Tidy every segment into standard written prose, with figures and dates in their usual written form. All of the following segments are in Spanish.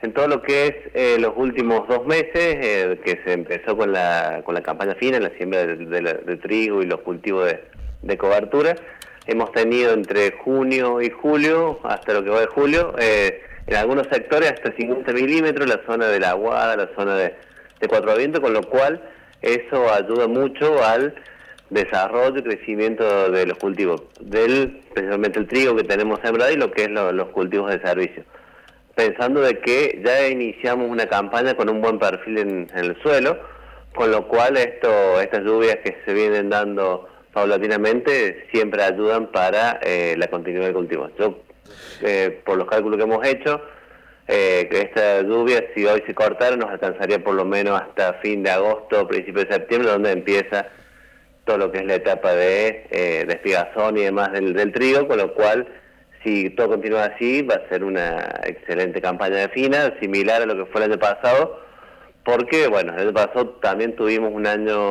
En todo lo que es los últimos 2 meses, que se empezó con la campaña fina, la siembra de trigo y los cultivos de cobertura, hemos tenido entre junio y julio, hasta lo que va de julio, en algunos sectores hasta 50 milímetros, la zona de la Aguada, la zona de Cuatro Vientos, con lo cual eso ayuda mucho al desarrollo y crecimiento de los cultivos, especialmente el trigo que tenemos sembrado y lo que es los cultivos de servicio. Pensando de que ya iniciamos una campaña con un buen perfil en el suelo, con lo cual estas lluvias que se vienen dando paulatinamente siempre ayudan para la continuidad del cultivo. Por los cálculos que hemos hecho, que esta lluvia, si hoy se cortara, nos alcanzaría por lo menos hasta fin de agosto, principio de septiembre, donde empieza todo lo que es la etapa de despigazón y demás del trigo, con lo cual, si todo continúa así, va a ser una excelente campaña de fina, similar a lo que fue el año pasado, porque, bueno, el año pasado también tuvimos un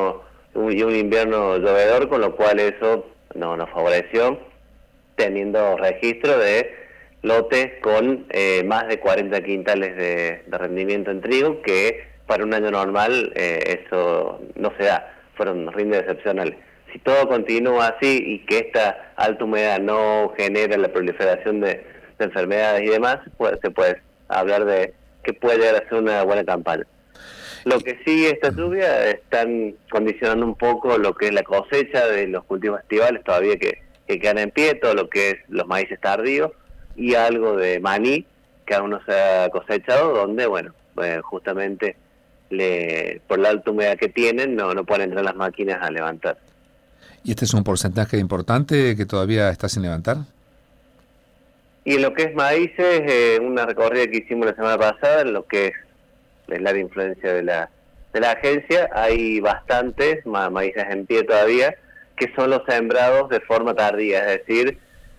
invierno llovedor, con lo cual eso nos favoreció, teniendo registro de lotes con más de 40 quintales de rendimiento en trigo, que para un año normal eso no se da, fueron rindes excepcionales. Si todo continúa así y que esta alta humedad no genera la proliferación de enfermedades y demás, se puede hablar de que puede llegar a ser una buena campaña. Lo que sí, estas lluvias están condicionando un poco lo que es la cosecha de los cultivos estivales, todavía que quedan en pie, todo lo que es los maíces tardíos y algo de maní que aún no se ha cosechado, donde, bueno, justamente por la alta humedad que tienen, no pueden entrar las máquinas a levantar. ¿Y este es un porcentaje importante que todavía está sin levantar? Y en lo que es maíces, una recorrida que hicimos la semana pasada, en lo que es el área de influencia de la agencia, hay bastantes maíces en pie todavía, que son los sembrados de forma tardía, es decir,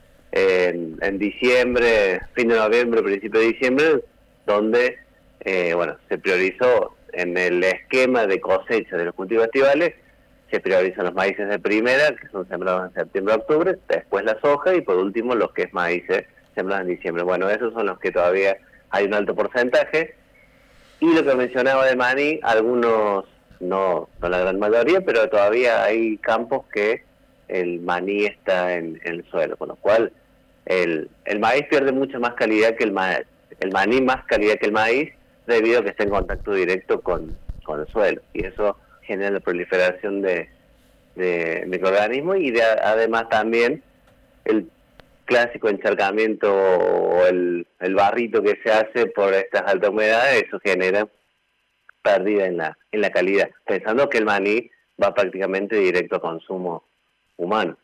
en diciembre, fin de noviembre, principio de diciembre, donde se priorizó en el esquema de cosecha de los cultivos estivales, se priorizan los maíces de primera, que son sembrados en septiembre-octubre, después la soja y por último los que es maíces sembrados en diciembre. Bueno, esos son los que todavía hay un alto porcentaje. Y lo que mencionaba de maní, algunos, no la gran mayoría, pero todavía hay campos que el maní está en el suelo, con lo cual el maíz pierde mucha más calidad que el maní más calidad que el maíz, debido a que está en contacto directo con el suelo, y eso genera la proliferación de microorganismos y además también el clásico encharcamiento o el barrito que se hace por estas altas humedades, eso genera pérdida en la calidad, pensando que el maní va prácticamente directo a consumo humano.